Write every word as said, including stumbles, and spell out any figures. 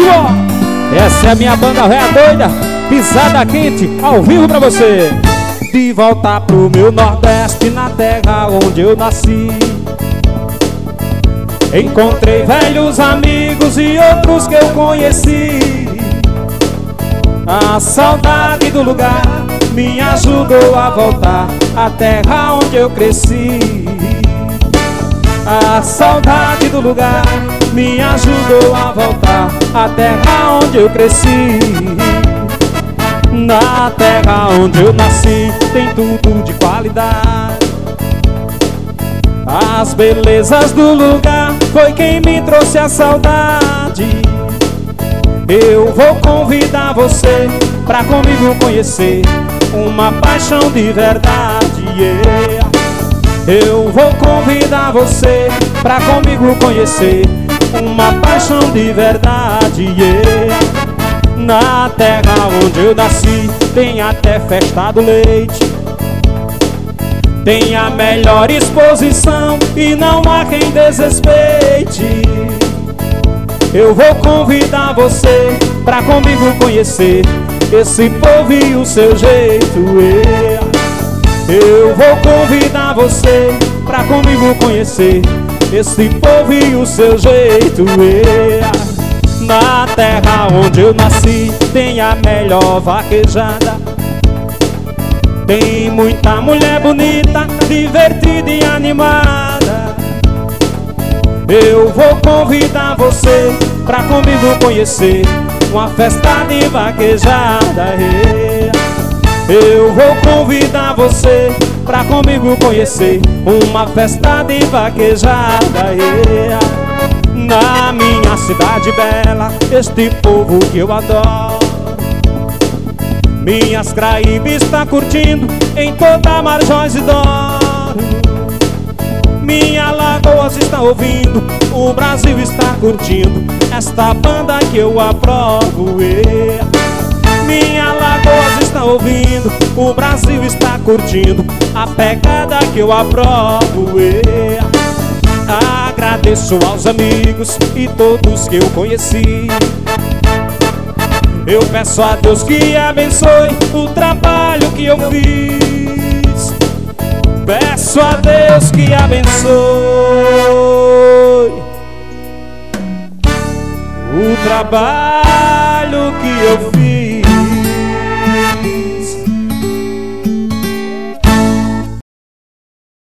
ó. Essa é a minha banda véia doida, pisada quente, ao vivo pra você. De volta pro meu Nordeste, na terra onde eu nasci. Encontrei velhos amigos e outros que eu conheci. A saudade do lugar me ajudou a voltar à terra onde eu cresci. A saudade do lugar me ajudou a voltar à terra onde eu cresci. Na terra onde eu nasci tem tudo de qualidade. As belezas do lugar foi quem me trouxe a saudade. Eu vou convidar você pra comigo conhecer uma paixão de verdade, yeah. Eu vou convidar você pra comigo conhecer uma paixão de verdade, yeah. Na terra onde eu nasci tem até festa do leite. Tem a melhor exposição e não há quem desrespeite. Eu vou convidar você pra comigo conhecer esse povo e o seu jeito, yeah. Eu vou convidar você pra comigo conhecer esse povo e o seu jeito, yeah. Na terra onde eu nasci tem a melhor vaquejada. Tem muita mulher bonita, divertida e animada. Eu vou convidar você pra comigo conhecer uma festa de vaquejada, yeah. Eu vou convidar você pra comigo conhecer uma festa de vaquejada, yeah. Na minha cidade bela, este povo que eu adoro, Minhas Craíbas está curtindo em toda Marjões e Douro. Minha Lagoas está ouvindo, o Brasil está curtindo esta banda que eu aprovo, yeah. Minha Lagoas está ouvindo, o Brasil está curtindo a pegada que eu aprovo, yeah. Agradeço aos amigos e todos que eu conheci. Eu peço a Deus que abençoe o trabalho que eu fiz. Peço a Deus que abençoe o trabalho que eu fiz.